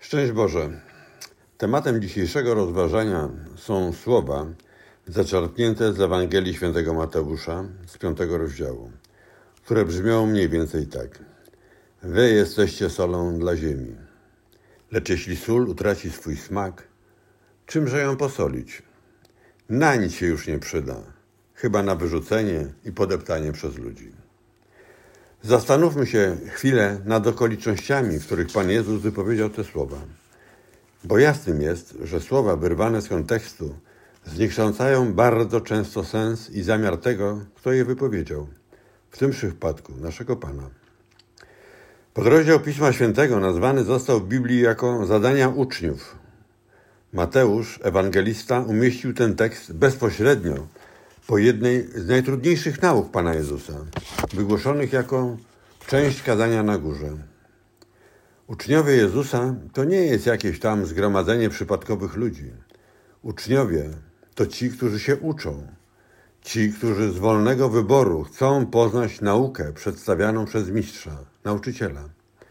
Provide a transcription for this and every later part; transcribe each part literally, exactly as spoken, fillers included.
Szczęść Boże. Tematem dzisiejszego rozważania są słowa zaczerpnięte z Ewangelii Świętego Mateusza z piątego rozdziału, które brzmią mniej więcej tak. Wy jesteście solą dla ziemi. Lecz jeśli sól utraci swój smak, czymże ją posolić? Na nic się już nie przyda, chyba na wyrzucenie i podeptanie przez ludzi. Zastanówmy się chwilę nad okolicznościami, w których Pan Jezus wypowiedział te słowa. Bo jasnym jest, że słowa wyrwane z kontekstu zniekształcają bardzo często sens i zamiar tego, kto je wypowiedział. W tym przypadku naszego Pana. Podrozdział Pisma Świętego nazwany został w Biblii jako zadania uczniów. Mateusz, ewangelista, umieścił ten tekst bezpośrednio po jednej z najtrudniejszych nauk Pana Jezusa, wygłoszonych jako część kazania na górze. Uczniowie Jezusa to nie jest jakieś tam zgromadzenie przypadkowych ludzi. Uczniowie to ci, którzy się uczą. Ci, którzy z wolnego wyboru chcą poznać naukę przedstawianą przez mistrza, nauczyciela.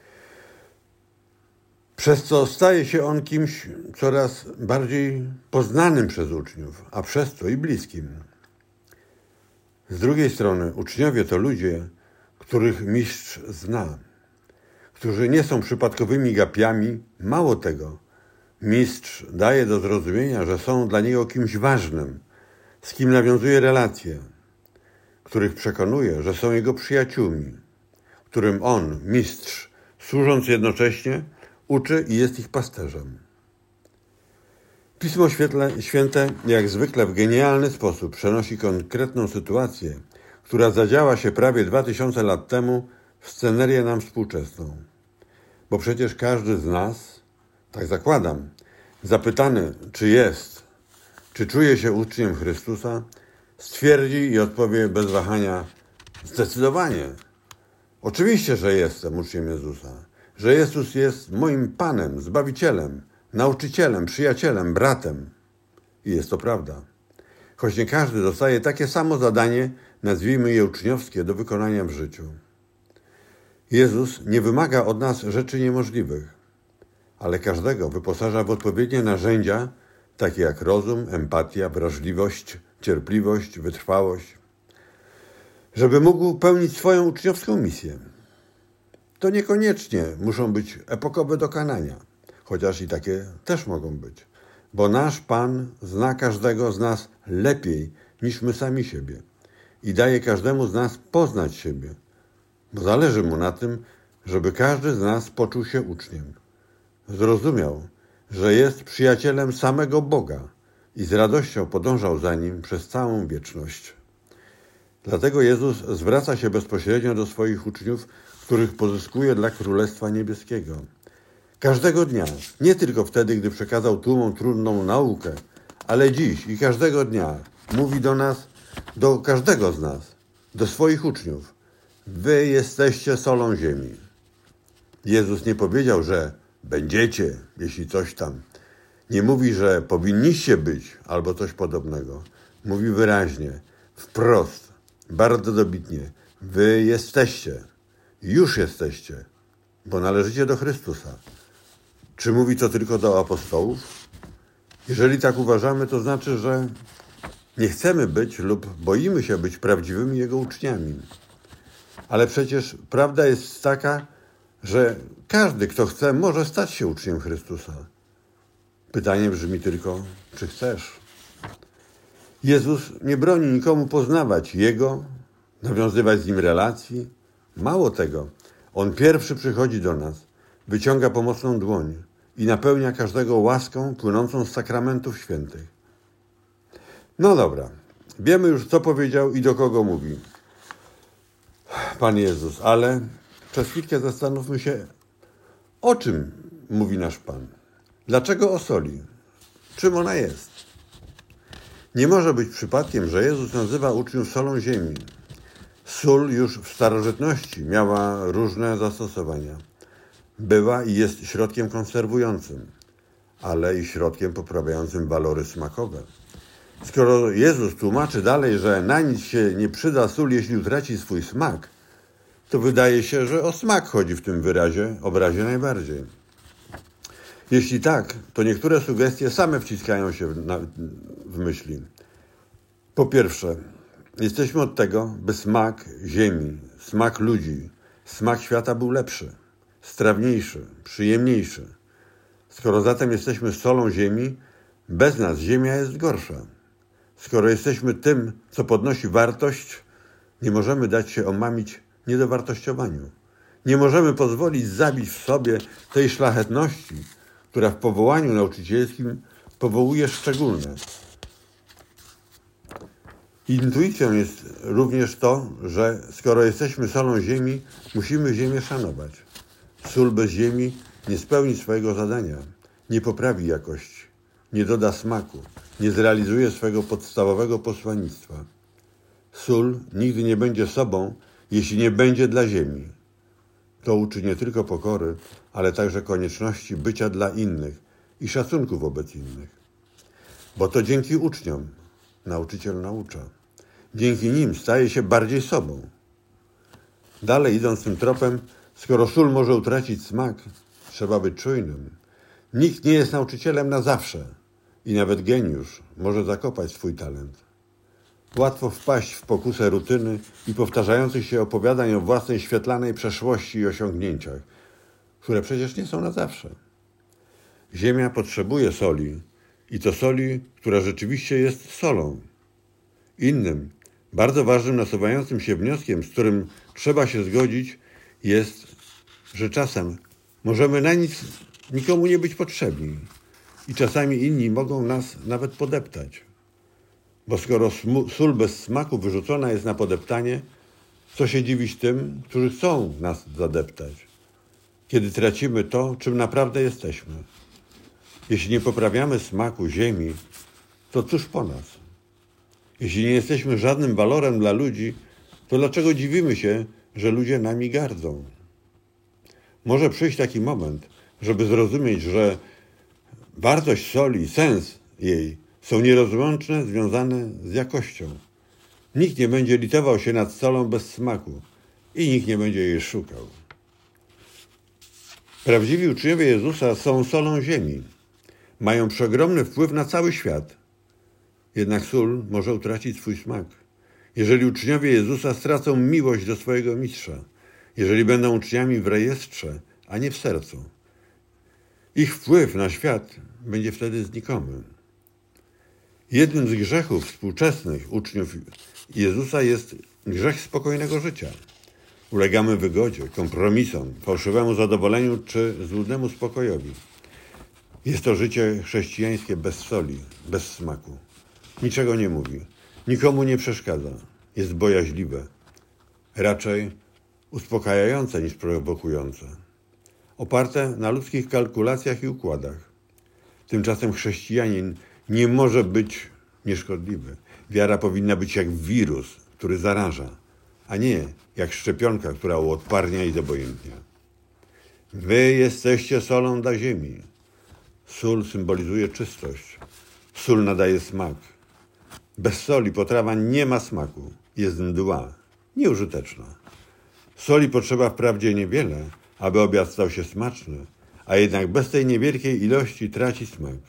Przez co staje się on kimś coraz bardziej poznanym przez uczniów, a przez to i bliskim. Z drugiej strony uczniowie to ludzie, których mistrz zna, którzy nie są przypadkowymi gapiami. Mało tego, mistrz daje do zrozumienia, że są dla niego kimś ważnym, z kim nawiązuje relacje, których przekonuje, że są jego przyjaciółmi, którym on, mistrz, służąc jednocześnie, uczy i jest ich pasterzem. Pismo Święte jak zwykle w genialny sposób przenosi konkretną sytuację, która zadziała się prawie dwa tysiące lat temu w scenerię nam współczesną. Bo przecież każdy z nas, tak zakładam, zapytany czy jest, czy czuje się uczniem Chrystusa, stwierdzi i odpowie bez wahania zdecydowanie. Oczywiście, że jestem uczniem Jezusa, że Jezus jest moim Panem, Zbawicielem, nauczycielem, przyjacielem, bratem. I jest to prawda. Choć nie każdy dostaje takie samo zadanie, nazwijmy je uczniowskie, do wykonania w życiu. Jezus nie wymaga od nas rzeczy niemożliwych, ale każdego wyposaża w odpowiednie narzędzia, takie jak rozum, empatia, wrażliwość, cierpliwość, wytrwałość, żeby mógł pełnić swoją uczniowską misję. To niekoniecznie muszą być epokowe dokonania, chociaż i takie też mogą być, bo nasz Pan zna każdego z nas lepiej niż my sami siebie i daje każdemu z nas poznać siebie, bo zależy Mu na tym, żeby każdy z nas poczuł się uczniem. Zrozumiał, że jest przyjacielem samego Boga i z radością podążał za Nim przez całą wieczność. Dlatego Jezus zwraca się bezpośrednio do swoich uczniów, których pozyskuje dla Królestwa Niebieskiego. Każdego dnia, nie tylko wtedy, gdy przekazał tłumom trudną naukę, ale dziś i każdego dnia mówi do nas, do każdego z nas, do swoich uczniów. Wy jesteście solą ziemi. Jezus nie powiedział, że będziecie, jeśli coś tam. Nie mówi, że powinniście być albo coś podobnego. Mówi wyraźnie, wprost, bardzo dobitnie. Wy jesteście. Już jesteście, bo należycie do Chrystusa. Czy mówi to tylko do apostołów? Jeżeli tak uważamy, to znaczy, że nie chcemy być lub boimy się być prawdziwymi Jego uczniami. Ale przecież prawda jest taka, że każdy, kto chce, może stać się uczniem Chrystusa. Pytanie brzmi tylko, czy chcesz? Jezus nie broni nikomu poznawać Jego, nawiązywać z Nim relacji. Mało tego, On pierwszy przychodzi do nas, wyciąga pomocną dłoń i napełnia każdego łaską płynącą z sakramentów świętych. No dobra, wiemy już, co powiedział i do kogo mówi Pan Jezus, ale przez chwilkę zastanówmy się, o czym mówi nasz Pan. Dlaczego o soli? Czym ona jest? Nie może być przypadkiem, że Jezus nazywa uczniów solą ziemi. Sól już w starożytności miała różne zastosowania. Była i jest środkiem konserwującym, ale i środkiem poprawiającym walory smakowe. Skoro Jezus tłumaczy dalej, że na nic się nie przyda sól, jeśli utraci swój smak, to wydaje się, że o smak chodzi w tym wyrazie, obrazie najbardziej. Jeśli tak, to niektóre sugestie same wciskają się w, na, w myśli. Po pierwsze, jesteśmy od tego, by smak ziemi, smak ludzi, smak świata był lepszy, strawniejszy, przyjemniejszy. Skoro zatem jesteśmy solą ziemi, bez nas ziemia jest gorsza. Skoro jesteśmy tym, co podnosi wartość, nie możemy dać się omamić niedowartościowaniu. Nie możemy pozwolić zabić w sobie tej szlachetności, która w powołaniu nauczycielskim powołuje szczególne. Intuicją jest również to, że skoro jesteśmy solą ziemi, musimy ziemię szanować. Sól bez ziemi nie spełni swojego zadania, nie poprawi jakości, nie doda smaku, nie zrealizuje swojego podstawowego posłannictwa. Sól nigdy nie będzie sobą, jeśli nie będzie dla ziemi. To uczy nie tylko pokory, ale także konieczności bycia dla innych i szacunku wobec innych. Bo to dzięki uczniom nauczyciel naucza. Dzięki nim staje się bardziej sobą. Dalej idąc tym tropem, skoro sól może utracić smak, trzeba być czujnym. Nikt nie jest nauczycielem na zawsze i nawet geniusz może zakopać swój talent. Łatwo wpaść w pokusę rutyny i powtarzających się opowiadań o własnej świetlanej przeszłości i osiągnięciach, które przecież nie są na zawsze. Ziemia potrzebuje soli i to soli, która rzeczywiście jest solą. Innym, bardzo ważnym nasuwającym się wnioskiem, z którym trzeba się zgodzić, jest, że czasem możemy na nic nikomu nie być potrzebni i czasami inni mogą nas nawet podeptać. Bo skoro sól bez smaku wyrzucona jest na podeptanie, co się dziwić tym, którzy chcą nas zadeptać, kiedy tracimy to, czym naprawdę jesteśmy. Jeśli nie poprawiamy smaku ziemi, to cóż po nas? Jeśli nie jesteśmy żadnym walorem dla ludzi, to dlaczego dziwimy się, że ludzie nami gardzą? Może przyjść taki moment, żeby zrozumieć, że wartość soli i sens jej są nierozłączne, związane z jakością. Nikt nie będzie litował się nad solą bez smaku i nikt nie będzie jej szukał. Prawdziwi uczniowie Jezusa są solą ziemi. Mają przeogromny wpływ na cały świat. Jednak sól może utracić swój smak. Jeżeli uczniowie Jezusa stracą miłość do swojego mistrza, jeżeli będą uczniami w rejestrze, a nie w sercu, ich wpływ na świat będzie wtedy znikomy. Jednym z grzechów współczesnych uczniów Jezusa jest grzech spokojnego życia. Ulegamy wygodzie, kompromisom, fałszywemu zadowoleniu czy złudnemu spokojowi. Jest to życie chrześcijańskie bez soli, bez smaku. Niczego nie mówi, nikomu nie przeszkadza, jest bojaźliwe, raczej uspokajające niż prowokujące, oparte na ludzkich kalkulacjach i układach. Tymczasem chrześcijanin nie może być nieszkodliwy. Wiara powinna być jak wirus, który zaraża, a nie jak szczepionka, która uodparnia i zobojętnia. Wy jesteście solą dla ziemi. Sól symbolizuje czystość. Sól nadaje smak. Bez soli potrawa nie ma smaku. Jest mdła, nieużyteczna. Soli potrzeba wprawdzie niewiele, aby obiad stał się smaczny, a jednak bez tej niewielkiej ilości traci smak.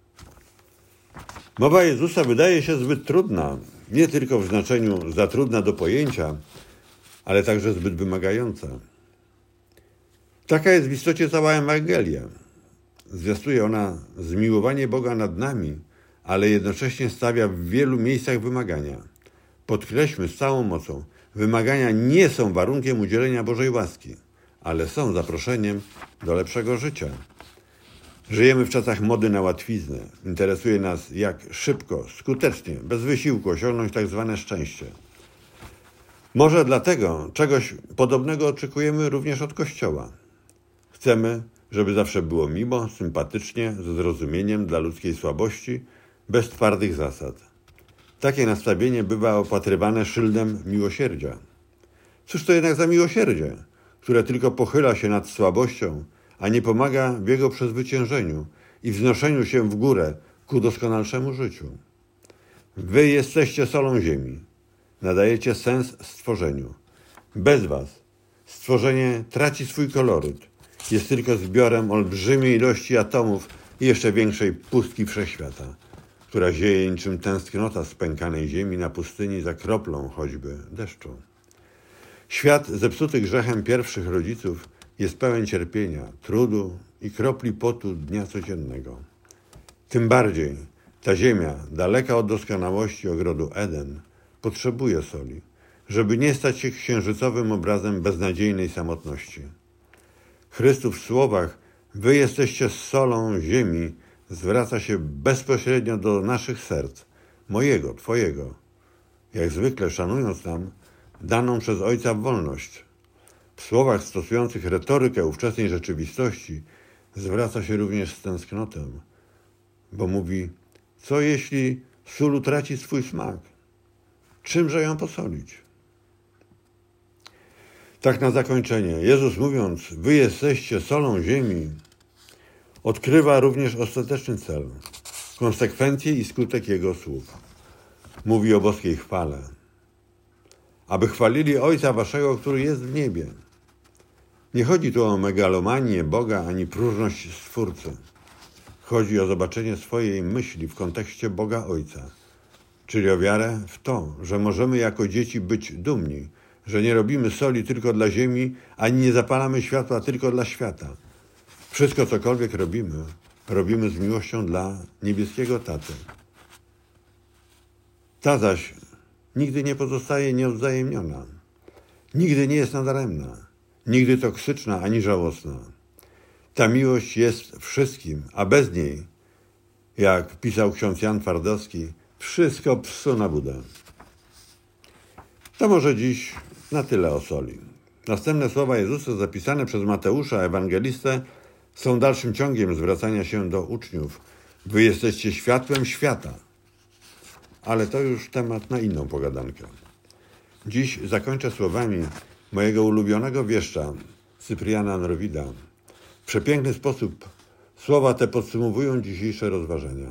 Mowa Jezusa wydaje się zbyt trudna, nie tylko w znaczeniu za trudna do pojęcia, ale także zbyt wymagająca. Taka jest w istocie cała Ewangelia. Zwiastuje ona zmiłowanie Boga nad nami, ale jednocześnie stawia w wielu miejscach wymagania. Podkreślmy z całą mocą, wymagania nie są warunkiem udzielenia Bożej łaski, ale są zaproszeniem do lepszego życia. Żyjemy w czasach mody na łatwiznę. Interesuje nas, jak szybko, skutecznie, bez wysiłku osiągnąć tak zwane szczęście. Może dlatego czegoś podobnego oczekujemy również od Kościoła. Chcemy, żeby zawsze było miło, sympatycznie, ze zrozumieniem dla ludzkiej słabości, bez twardych zasad. Takie nastawienie bywa opatrywane szyldem miłosierdzia. Cóż to jednak za miłosierdzie, które tylko pochyla się nad słabością, a nie pomaga w jego przezwyciężeniu i wznoszeniu się w górę ku doskonalszemu życiu. Wy jesteście solą ziemi. Nadajecie sens stworzeniu. Bez was stworzenie traci swój koloryt jest tylko zbiorem olbrzymiej ilości atomów i jeszcze większej pustki wszechświata, która zieje niczym tęsknota spękanej ziemi na pustyni za kroplą choćby deszczu. Świat zepsuty grzechem pierwszych rodziców jest pełen cierpienia, trudu i kropli potu dnia codziennego. Tym bardziej ta ziemia, daleka od doskonałości ogrodu Eden, potrzebuje soli, żeby nie stać się księżycowym obrazem beznadziejnej samotności. Chrystus w słowach „Wy jesteście solą ziemi” zwraca się bezpośrednio do naszych serc, mojego, twojego, jak zwykle szanując nam daną przez Ojca wolność. W słowach stosujących retorykę ówczesnej rzeczywistości zwraca się również z tęsknotą, bo mówi: co jeśli sól utraci swój smak? Czymże ją posolić? Tak na zakończenie, Jezus mówiąc „Wy jesteście solą ziemi”, odkrywa również ostateczny cel, konsekwencje i skutek Jego słów. Mówi o boskiej chwale, aby chwalili Ojca Waszego, który jest w niebie. Nie chodzi tu o megalomanię Boga ani próżność Stwórcy. Chodzi o zobaczenie swojej myśli w kontekście Boga Ojca, czyli o wiarę w to, że możemy jako dzieci być dumni, że nie robimy soli tylko dla ziemi, ani nie zapalamy światła tylko dla świata. Wszystko, cokolwiek robimy, robimy z miłością dla niebieskiego Taty. Ta zaś nigdy nie pozostaje nieodwzajemniona, nigdy nie jest nadaremna, nigdy toksyczna ani żałosna. Ta miłość jest wszystkim, a bez niej, jak pisał ksiądz Jan Twardowski, wszystko psu na budę. To może dziś na tyle o soli. Następne słowa Jezusa zapisane przez Mateusza, ewangelistę, są dalszym ciągiem zwracania się do uczniów. Wy jesteście światłem świata. Ale to już temat na inną pogadankę. Dziś zakończę słowami mojego ulubionego wieszcza, Cypriana Norwida. W przepiękny sposób słowa te podsumowują dzisiejsze rozważania.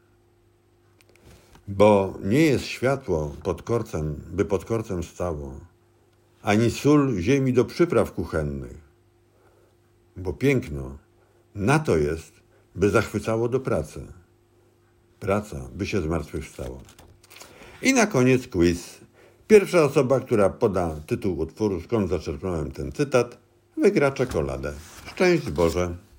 Bo nie jest światło pod korcem, by pod korcem stało, ani sól ziemi do przypraw kuchennych. Bo piękno na to jest, by zachwycało do pracy. Praca, by się zmartwychwstało. I na koniec quiz. Pierwsza osoba, która poda tytuł utworu, skąd zaczerpnąłem ten cytat, wygra czekoladę. Szczęść Boże!